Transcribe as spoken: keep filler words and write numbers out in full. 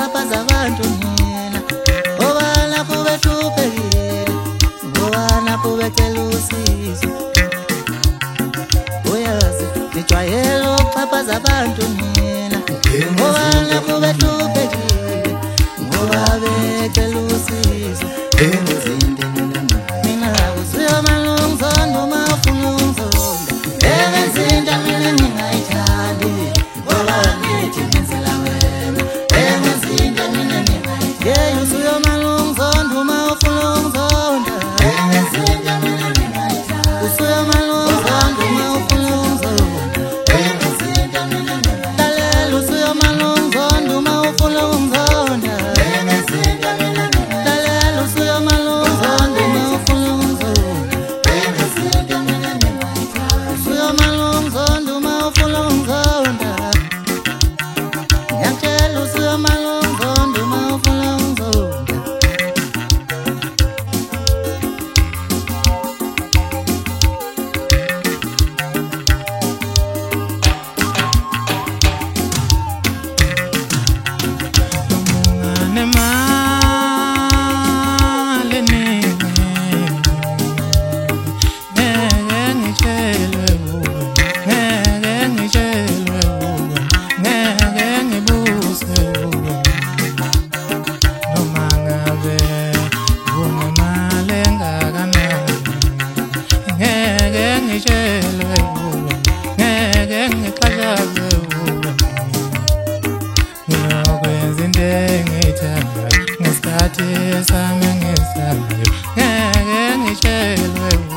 uxhaphaza abantu nina ngoba lapho behluphekile, ngoba lapho becela usizo. Uyazi nijwayele uxhaphaza abantu nina ngoba lapho behluphekile, ngoba becela usizo. Engizinde mina kusiyo malungizonda uma ufuna ungizonda. Engizinde mina ngingayithandi ngoba ngithi ngenzela wena. Engizinde mina ngingayithandi, yeah, usiyo malungizonda uma ufuna ungizonda. Engizinde mina ngingayithandi, usiyo malungizonda uma ufuna ungizonda. Engizinde mina ngingayithandi, lalela usiyo malungizonda uma ufuna ungizonda. Engizinde mina ngingayithandi, lalela usiyo malungizonda uma ufuna ungizonda. Engizinde mina ngingayithandi, usiyo malungizonda uma ufuna ungizonda. Ngiyakutshela usiyo malungizonda uma ufuna ungizonda. Ngesikhathi sami ngesayo ngeke ngitshelwe.